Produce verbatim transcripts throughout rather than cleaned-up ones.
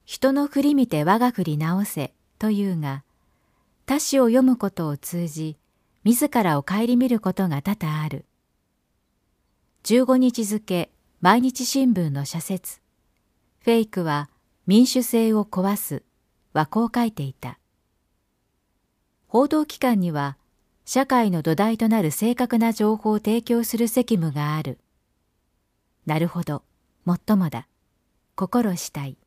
人の振り見て我が振り直せというが、他詩を読むことを通じ、自らを顧みることが多々ある。じゅうごにち付毎日新聞の社説、フェイクは民主制を壊すはこう書いていた。報道機関には社会の土台となる正確な情報を提供する責務がある。なるほど、もっともだ。心したい。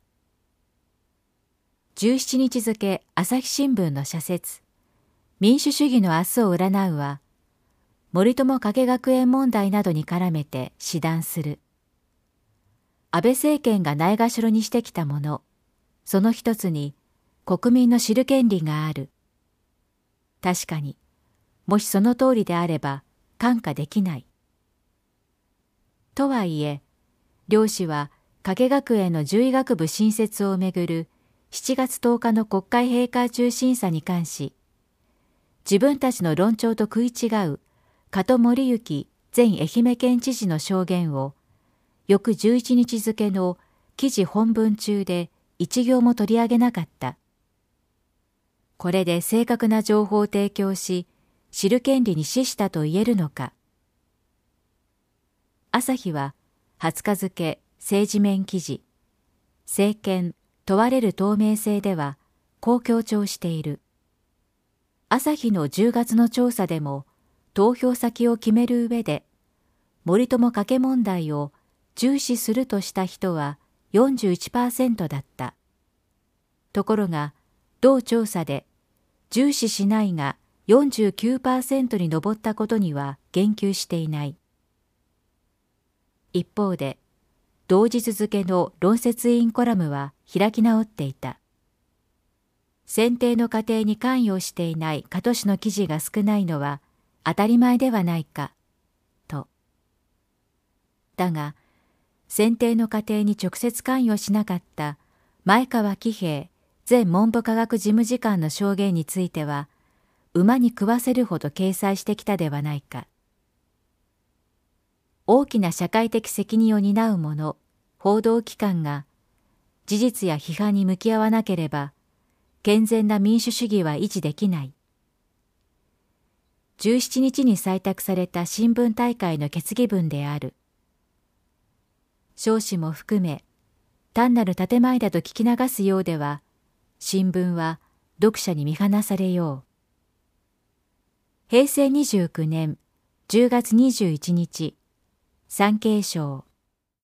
じゅうしちにち付朝日新聞の社説、民主主義の明日を占うは、森友加計学園問題などに絡めて示談する。安倍政権がないがしろにしてきたもの、その一つに国民の知る権利がある。確かに、もしその通りであれば看過できない。とはいえ、両氏は加計学園の獣医学部新設をめぐるしちがつとおかの国会閉会中審査に関し、自分たちの論調と食い違う加戸守之前愛媛県知事の証言を翌じゅういちにち付の記事本文中で一行も取り上げなかった。これで正確な情報を提供し、知る権利に資したと言えるのか。朝日ははつか付政治面記事、政権問われる透明性ではこう強調している。朝日のじゅうがつの調査でも投票先を決める上で森友加計問題を重視するとした人は よんじゅういちパーセント だった。ところが同調査で重視しないが よんじゅうきゅうパーセント に上ったことには言及していない。一方で同日付の論説委員コラムは開き直っていた。選定の過程に関与していない加戸氏の記事が少ないのは当たり前ではないか、と。だが、選定の過程に直接関与しなかった前川喜平前文部科学事務次官の証言については、馬に食わせるほど掲載してきたではないか。大きな社会的責任を担う者、報道機関が、事実や批判に向き合わなければ、健全な民主主義は維持できない。じゅうしちにちに採択された新聞大会の決議文である。少子も含め、単なる建前だと聞き流すようでは、新聞は読者に見放されよう。へいせいにじゅうきゅうねんじゅうがつにじゅういちにち、産経省。